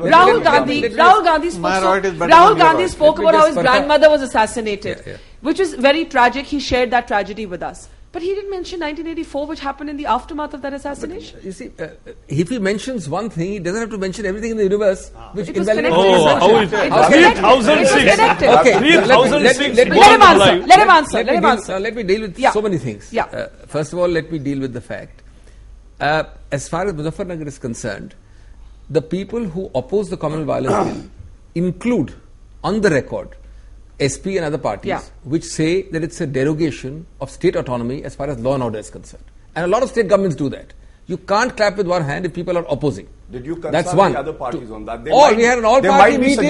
Rahul Gandhi spoke about how his grandmother was assassinated, which is very tragic. He shared that tragedy with us. But he didn't mention 1984, which happened in the aftermath of that assassination. But, you see, if he mentions one thing, he doesn't have to mention everything in the universe, which it invalidates was 3006. Okay, 3006. Let him answer. Let me deal with so many things. First of all, let me deal with the fact. As far as Muzaffarnagar is concerned, the people who oppose the communal violence bill include, on the record, SP and other parties, which say that it's a derogation of state autonomy as far as law and order is concerned. And a lot of state governments do that. You can't clap with one hand if people are opposing. Did you consult That's one. The other parties on that? We had an all-party meeting.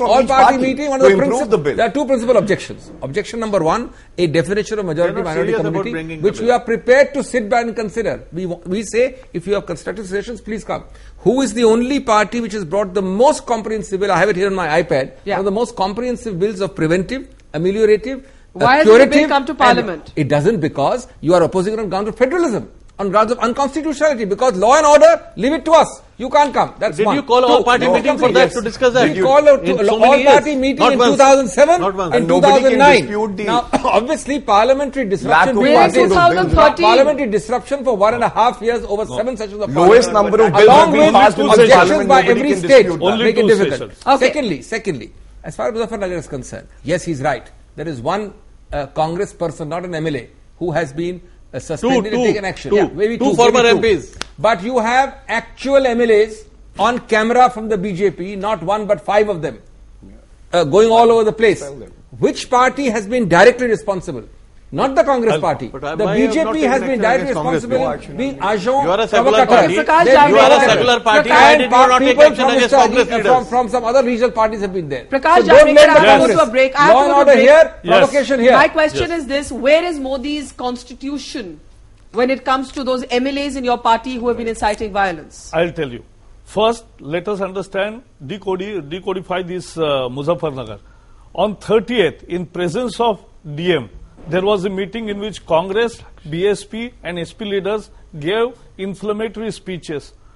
To improve the bill. There are two principal objections. Objection number one, a definition of majority-minority community, which we are prepared to sit back and consider. We say, if you have constructive suggestions, please come. Who is the only party which has brought the most comprehensive bill? I have it here on my iPad. One of the most comprehensive bills of preventive, ameliorative, Why has the bill come to Parliament? It doesn't, because you are opposing it on grounds of federalism, on grounds of unconstitutionality, because law and order, leave it to us. You can't come. That's Did one. you call all party meeting for that to discuss that? We called all party meeting in 2007 and 2009. Now, obviously, parliamentary disruption. Parliamentary disruption for 1.5 years over 7 sessions of lowest number of bills along with passed in objections by every state, make it difficult. Okay. Secondly, as far as Muzaffarnagar is concerned, yes, he's right. There is one Congress person, not an MLA, who has been suspended and taken action. Maybe two former MPs. But you have actual MLAs on camera from the BJP, not one but 5 of them, going all over the place. Which party has been directly responsible? Not the Congress party. The BJP has been directly responsible, being agent. You are a secular party. You are a secular party. Why did you not take action against Congress leaders? From some other regional parties have been there. Prakash Javadekar, I have to go to a break. Law and order here, provocation here. My question is this: where is Modi's constitution when it comes to those MLAs in your party who have been inciting violence? I'll tell you. First, let us understand, decodify this Muzaffarnagar. On 30th, in presence of DM, there was a meeting in which Congress, BSP and SP leaders gave inflammatory speeches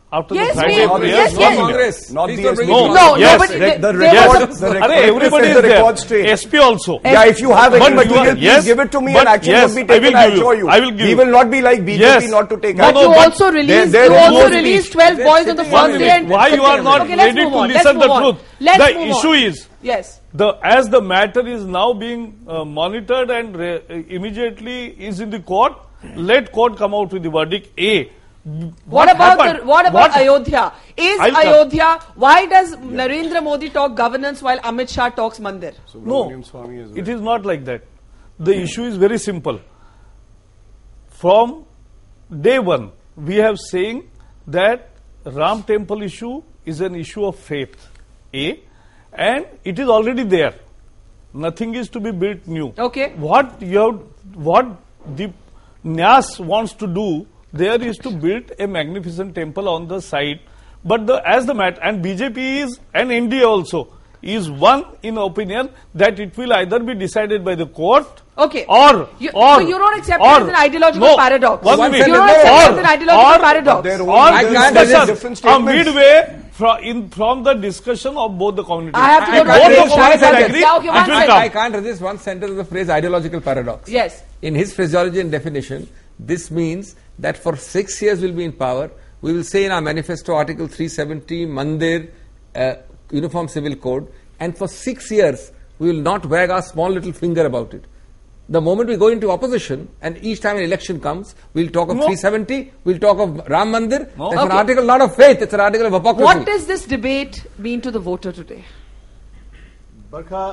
after Yes, the Friday we- prayers? yes, yes. Congress. Not Please the don't SP. bring it No, to yes. nobody- The there record, was the Arey, record everybody set is the record there. straight. SP also. Yeah, if you have any But you material, are- please yes, give it to me but and action yes, would be I will taken, I give you. assure you. I will give We you. will not be like BJP Yes. not to take No, action. But you but also released, there you is also no speech. released 12 boys on the One first minute. day. And Why you are not okay, let's ready move to on. listen Let's the move on. truth? Let's The move issue on. is, Yes. as the matter is now being monitored and immediately is in the court, let court come out with the verdict. What about happened? Ayodhya? Is I'll come. Ayodhya? Why does Narendra Modi talk governance while Amit Shah talks mandir? No, it is not like that. The issue is very simple. From day one, we have saying that Ram temple issue is an issue of faith. And it is already there. Nothing is to be built new. Okay. What the Nyas wants to do there is to build a magnificent temple on the side. But and BJP is, and NDA also, is one in opinion that it will either be decided by the court Okay. or you don't accept it as an ideological paradox. One minute. You don't accept it as an ideological paradox. I can't resist different statements. Midway from the discussion of both the communities. I have to go to both the one communities sentence. agree, Yeah, okay, it one will sentence. come. I can't resist one sentence of the phrase ideological paradox. Yes. In his phraseology and definition, this means that for 6 years we'll be in power. We will say in our manifesto, Article 370, Mandir, Uniform Civil Code, and for 6 years we will not wag our small little finger about it. The moment we go into opposition, and each time an election comes, we'll talk of 370, we'll talk of Ram Mandir. That's an article not of faith, it's an article of hypocrisy. What does this debate mean to the voter today? Barkha,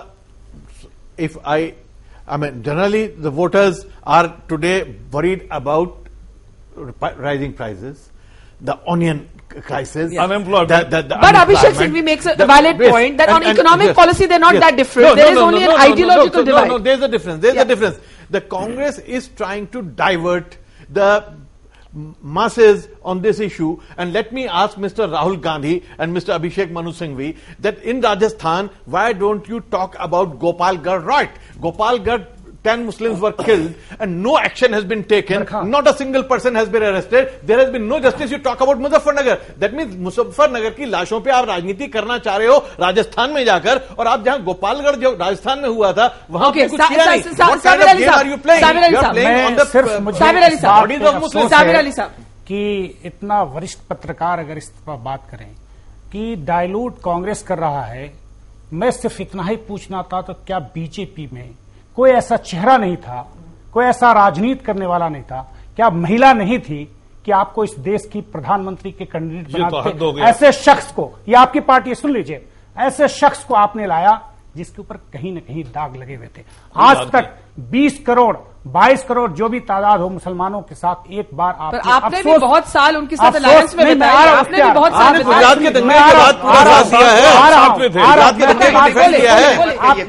generally the voters are today worried about rising prices, the onion crisis, unemployment. But Abhishek Singhvi makes a valid point that on economic policy they're not that different. There is only an ideological divide. No, there's a difference. There's a difference. The Congress is trying to divert the masses on this issue, and let me ask Mr. Rahul Gandhi and Mr. Abhishek Manu Singhvi that in Rajasthan, why don't you talk about Gopalgarh riot? Gopalgarh, 10 Muslims were killed and no action has been taken. Not a single person has been arrested. There has been no justice. You talk about Muzaffarnagar. That means Muzaffarnagar की लाशों पे आप राजनीति करना चाह रहे हो राजस्थान में जाकर, और आप जहां गोपालगढ़ जो राजस्थान में हुआ था वहां पे कुछ किया नहीं. What kind of game are you playing? You are playing on the bodies of Muslims. Sabir Ali साहब कि इतना वरिष्ठ पत्रकार अगर इस पर बात करें कि डायलूट कांग्रेस कर रहा है, मैं सिर्फ इतना ही पूछना था तो क्या बीजेपी में कोई ऐसा चेहरा नहीं था, कोई ऐसा राजनीति करने वाला नहीं था, क्या महिला नहीं थी कि आपको इस देश की प्रधानमंत्री के कैंडिडेट बनाते? ऐसे शख्स को, ये आपकी पार्टी, सुन लीजिए, ऐसे शख्स को आपने लाया जिसके ऊपर कहीं न कहीं दाग लगे हुए थे. आज तक 20 करोड़ 22 करोड़ जो भी तादाद हो मुसलमानों के साथ एक बार आपने भी बहुत साल उनके साथ अलायंस में बिताया. आपने भी बहुत साल गुजरात के दंगे के बाद पूरा साथ दिया है. गुजरात के दंगे का डिफेंस किया है.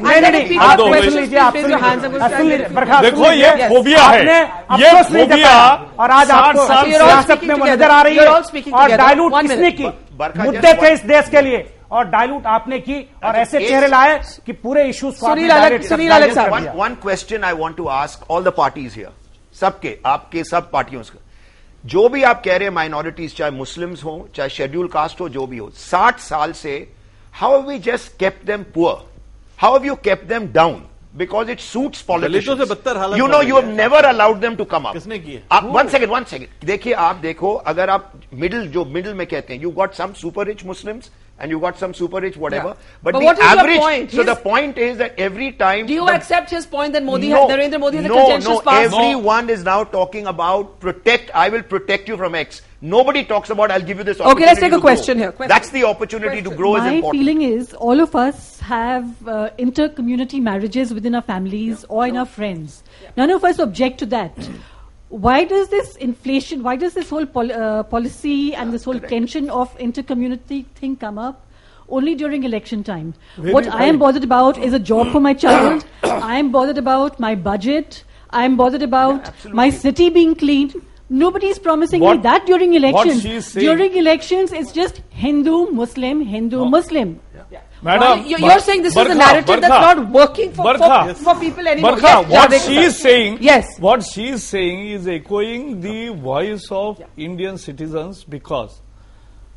देखो ये फोबिया है, ये फोबिया और आज आपको सियासत में वो नजर आ रही है. और डायलूट किसने की? मुद्दे थे इस देश के लिए और डायलूट आपने की और ऐसे चेहरे लाए कि पूरे इश्यूज को. One question I want to ask all the parties here, सबके, आपके सब पार्टियों से, जो भी आप कह रहे हैं माइनॉरिटीज, चाहे मुस्लिम्स हो चाहे शेड्यूल कास्ट हो, जो भी हो, 60 साल से how have we just kept them poor, how have you kept them down because it suits politicians. You know, you have never allowed them to come up. किसने किए? One second. देखिए, आप देखो, अगर आप middle में कहते हैं, you got some super rich Muslims and you got some super rich whatever. Yeah. But the what is average. Your point? So the point is that every time. Do you accept his point that Narendra Modi has a contentious past? Everyone is now talking about I will protect you from X. Nobody talks about I'll give you this Okay, opportunity. let's take a question here. That's the opportunity to grow. My is important. feeling is all of us have inter-community marriages within our families or in our friends. None of us object to that. Why does this inflation, why does this whole policy and this whole tension of inter-community thing come up only during election time? What I am bothered about is a job for my child. I am bothered about my budget. I am bothered about my city being clean. Nobody is promising me that during elections. During elections, it's just Hindu, Muslim, Hindu, Muslim. Madam, you're saying this is a narrative that's not working for people anymore. What she is saying, what she is saying is echoing the voice of Indian citizens, because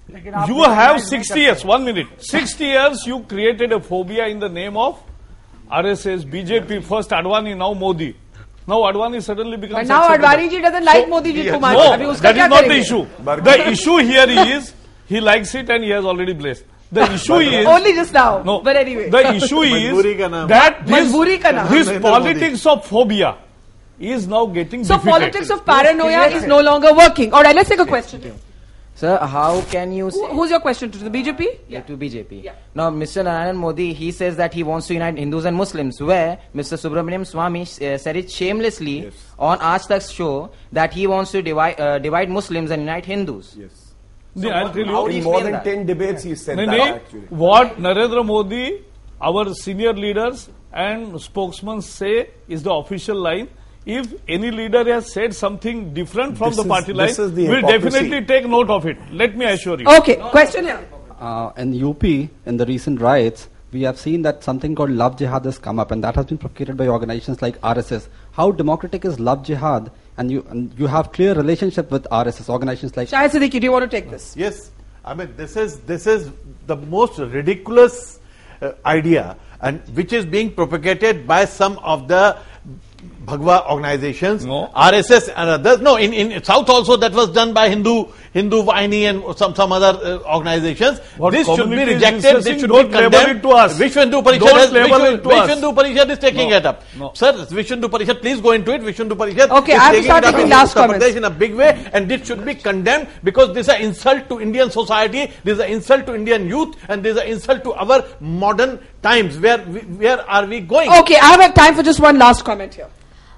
You have 60 years, 1 minute. 60 years you created a phobia in the name of RSS, BJP, first Advani, now Modi. Now Advani suddenly becomes... But now Advani ji doesn't like Modi ji too much. No, that is not the issue. The issue here is, he likes it and he has already blessed. The issue is... Only just now. No, but anyway. The issue is that this politics of phobia is now getting So defeated. politics of paranoia is no longer working. Alright, let's take a question. Sir, how can you... Who's your question? To the BJP? Yeah, to BJP. Yeah. Now, Mr. Narendra Modi, he says that he wants to unite Hindus and Muslims, where Mr. Subramaniam Swamy said it shamelessly on Aaj Tak's show that he wants to divide Muslims and unite Hindus. Yes. So I'll tell you. In more than 10 debates he said that actually. What Narendra Modi, our senior leaders and spokesmen say is the official line. If any leader has said something different from the party line, we'll definitely take note of it. Let me assure you. Okay, question here. In UP, in the recent riots, we have seen that something called Love Jihad has come up, and that has been propagated by organizations like RSS. How democratic is Love Jihad? And you have clear relationship with RSS organizations like... Shahid Siddiqui, do you want to take this? Yes. I mean, this is the most ridiculous idea, and which is being propagated by some of the Bhagwa organizations, RSS and others. No, in South also that was done by Hindu Vahini and some other organizations. This should be rejected. This should be condemned. Vishwa Hindu Parishad is taking it up. No. Sir, Vishwa Hindu Parishad, please go into it. Vishwa Hindu Parishad is taking it up in last comments in a big way, and this should be condemned because this is an insult to Indian society. This is an insult to Indian youth, and this is an insult to our modern times. Where are we going? Okay, I have time for just one last comment here.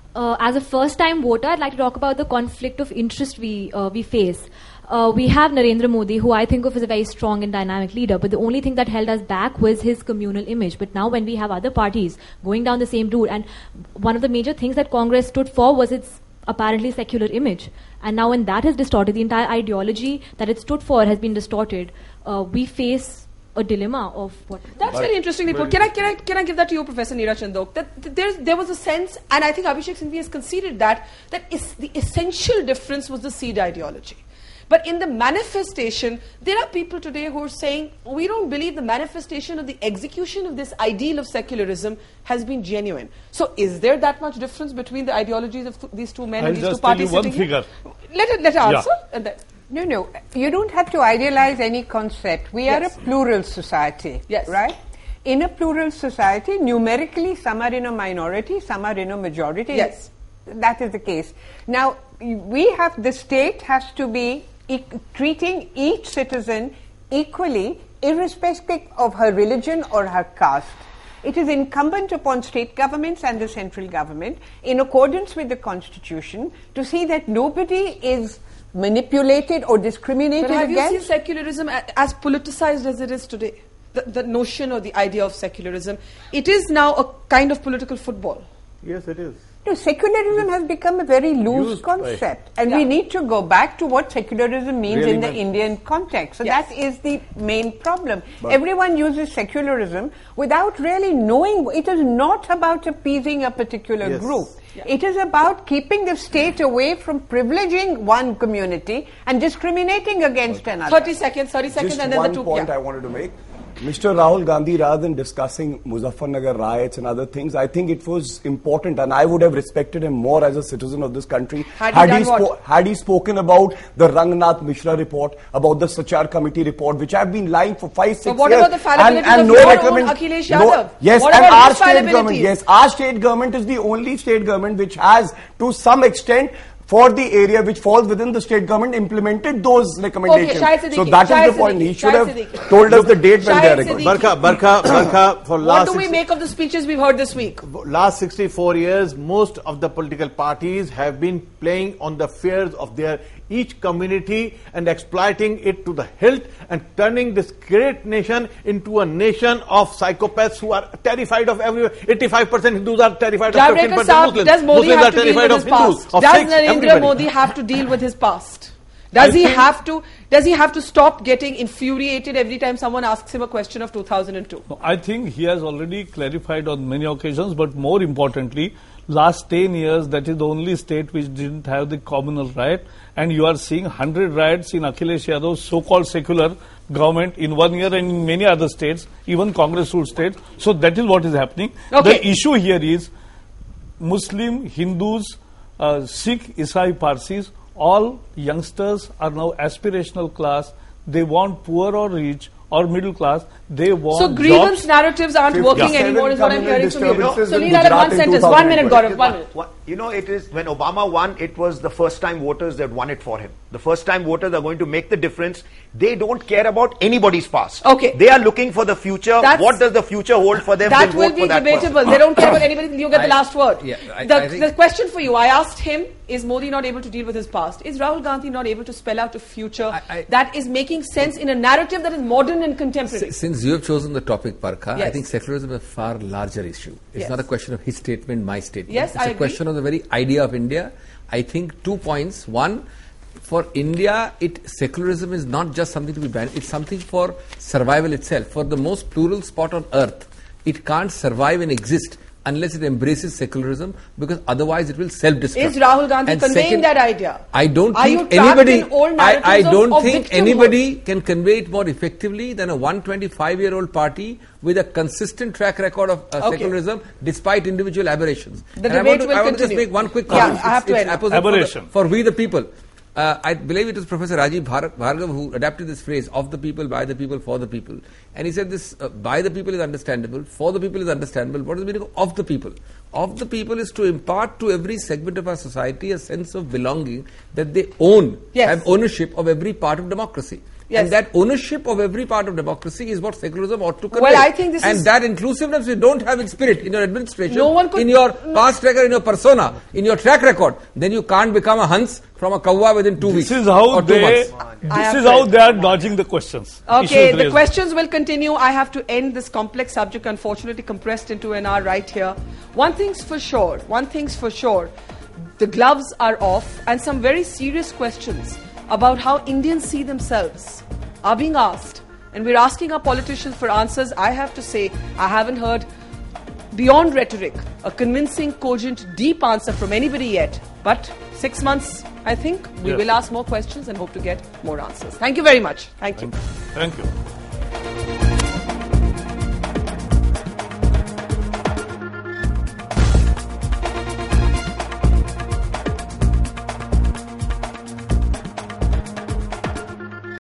As a first-time voter, I'd like to talk about the conflict of interest we face. We have Narendra Modi, who I think of as a very strong and dynamic leader, but the only thing that held us back was his communal image. But now when we have other parties going down the same route, and one of the major things that Congress stood for was its apparently secular image. And now when that is distorted, the entire ideology that it stood for has been distorted, we face a dilemma of what... That's very interestingly put. Can I give that to you, Professor Neera Chandok? That there was a sense, and I think Abhishek Singhvi has conceded that is the essential difference was the seed ideology. But in the manifestation, there are people today who are saying, we don't believe the manifestation of the execution of this ideal of secularism has been genuine. So is there that much difference between the ideologies of these two men and these two parties sitting here? Let her answer. And then. No, you don't have to idealize any concept. We are a plural society, right? In a plural society, numerically, some are in a minority, some are in a majority. Yes. That is the case. Now, the state has to be treating each citizen equally, irrespective of her religion or her caste. It is incumbent upon state governments and the central government, in accordance with the Constitution, to see that nobody is manipulated or discriminated against. But have you against. seen secularism as politicized as it is today? The notion or the idea of secularism, it is now a kind of political football. Yes, it is. No, secularism has become a very loose concept, and we need to go back to what secularism means in the Indian context. So that is the main problem. But everyone uses secularism without really knowing. It is not about appeasing a particular group. It is about keeping the state away from privileging one community and discriminating against another. 30 seconds, and then the two. Just one point I wanted to make. Mr. Rahul Gandhi, rather than discussing Muzaffarnagar riots and other things, I think it was important, and I would have respected him more as a citizen of this country had he spoken about the Rangnath Mishra report, about the Sachar Committee report, which have been lying for 5-6 years. So what about the fallibility of no your own Akhilesh Yadav? Yes, and our state government. Yes, our state government is the only state government which has, to some extent, for the area which falls within the state government, implemented those recommendations. Okay, so that is the point. He should have told us the date when they are recorded. Barkha, for last... What do we make of the speeches we've heard this week? Last 64 years, most of the political parties have been playing on the fears of their each community and exploiting it to the hilt and turning this great nation into a nation of psychopaths who are terrified of everyone. 85% Hindus are terrified of 15% Muslims. Does Modi have to deal with his past? Does Narendra Modi have to deal with his past? Does he have to stop getting infuriated every time someone asks him a question of 2002? I think he has already clarified on many occasions, but more importantly, last 10 years, that is the only state which didn't have the communal riot, and you are seeing 100 riots in Akhilesh Yadav's so-called secular government in 1 year and in many other states, even Congress-ruled states. So that is what is happening. Okay. The issue here is Muslim, Hindus, Sikh, Isai, Parsis, all youngsters are now aspirational class. They want poor or rich or middle class. They want So grievance jobs. narratives aren't working anymore is what I'm hearing from you. So leave that at one sentence. 1 minute, Gaurav. 1 minute. You know, it is when Obama won, it was the first time voters that won it for him. The first time voters are going to make the difference. They don't care about anybody's past. Okay. They are looking for the future. What does the future hold for them? That will be debatable. They don't care about anybody. You get the last word. Yeah, the question for you, I asked him, is Modi not able to deal with his past? Is Rahul Gandhi not able to spell out a future that is making sense in a narrative that is modern and contemporary? Since you have chosen the topic, Barkha, Yes. I think secularism is a far larger issue. It's Yes. not a question of his statement, my statement. Yes, it's I a agree. question of the very idea of India. I think 2 points. One, for India, secularism is not just something to be banned. It's something for survival itself. For the most plural spot on earth, it can't survive and exist unless it embraces secularism, because otherwise it will self-destruct. Is Rahul Gandhi And conveying second, that idea? I don't Are think you trapped anybody. in old I narratives don't of think victimhood? anybody can convey it more effectively than a 125-year-old party with a consistent track record of secularism, despite individual aberrations. The And debate will I want to just continue. make one quick Yeah, comment. I have to end. apposite Aberration. for we the people. I believe it was Professor Rajiv Bhargava who adapted this phrase, of the people, by the people, for the people. And he said this, by the people is understandable, for the people is understandable. What is the meaning of the people? Of the people is to impart to every segment of our society a sense of belonging, that they own, have ownership of every part of democracy. Yes. And that ownership of every part of democracy is what secularism ought to convey. Well, I think this and is- that inclusiveness you don't have in spirit, in your administration, No one could- in your past record, in your persona, in your track record, then you can't become a Hans from a Kauwa within 2 weeks. This is how or 2 they. months. This is how they are dodging the questions. Okay, Issues the raised. questions will continue. I have to end this complex subject, unfortunately compressed into an hour right here. One thing's for sure, the gloves are off, and some very serious questions about how Indians see themselves are being asked. And we're asking our politicians for answers. I have to say, I haven't heard, beyond rhetoric, a convincing, cogent, deep answer from anybody yet. But 6 months, I think, we Yes. will ask more questions and hope to get more answers. Thank you very much. Thank you. Thank you.